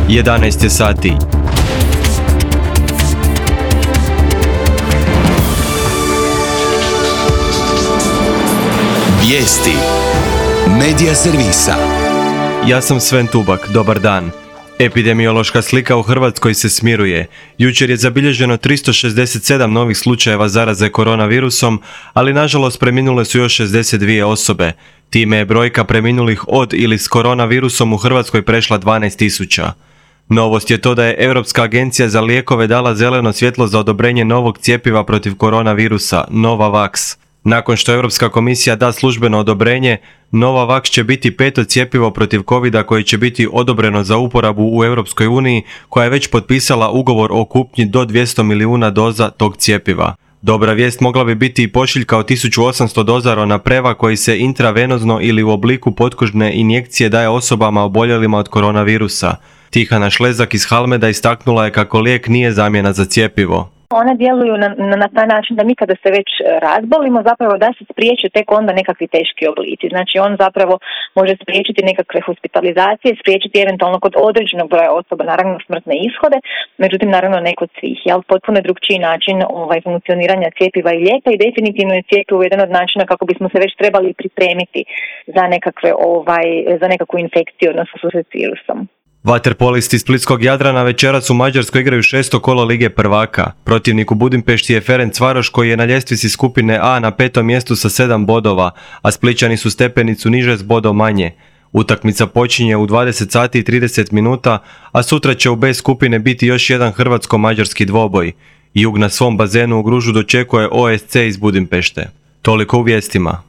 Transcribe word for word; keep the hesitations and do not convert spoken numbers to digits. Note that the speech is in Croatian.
jedanaest je sati. Vijesti Medija servisa. Ja sam Sven Tubak, dobar dan. Epidemiološka slika u Hrvatskoj se smiruje. Jučer je zabilježeno tristo šezdeset sedam novih slučajeva zaraze koronavirusom, ali nažalost preminule su još šezdeset dvije osobe. Time je brojka preminulih od ili s koronavirusom u Hrvatskoj prešla dvanaest tisuća. Novost je to da je Europska agencija za lijekove dala zeleno svjetlo za odobrenje novog cjepiva protiv koronavirusa, Novavax. Nakon što Europska komisija da službeno odobrenje, Novavax će biti peto cjepivo protiv covida koje će biti odobreno za uporabu u Europskoj uniji, koja je već potpisala ugovor o kupnji do dvjesto milijuna doza tog cjepiva. Dobra vijest mogla bi biti i pošiljka od tisuću osamsto doza Ronapreva koji se intravenozno ili u obliku potkožne injekcije daje osobama oboljelima od koronavirusa. Tihana Šlezak iz Halmeda istaknula je kako lijek nije zamjena za cjepivo. One djeluju na, na, na taj način da mi kada se već razbolimo, zapravo da se spriječe tek onda nekakvi teški oblici. Znači on zapravo može spriječiti nekakve hospitalizacije, spriječiti eventualno kod određenog broja osoba, naravno smrtne ishode, međutim naravno ne kod svih. Jel, potpuno je drugčiji način ovaj, funkcioniranja cjepiva i lijeka i definitivno je cjepivo jedan od načina kako bismo se već trebali pripremiti za nekakve ovaj, za nekakvu infekciju, odnosno susret s virusom. Vaterpolisti splitskog Jadrana večeras u Mađarskoj igraju šesto kolo Lige prvaka. Protivnik u Budimpešti je Ferencvaroš koji je na ljestvici skupine A na petom mjestu sa sedam bodova, a Splićani su stepenicu niže s bodom manje. Utakmica počinje u dvadeset sati i trideset minuta, a sutra će u B skupine biti još jedan hrvatsko-mađarski dvoboj. Jug na svom bazenu u Gružu dočekuje O S C iz Budimpešte. Toliko u vijestima.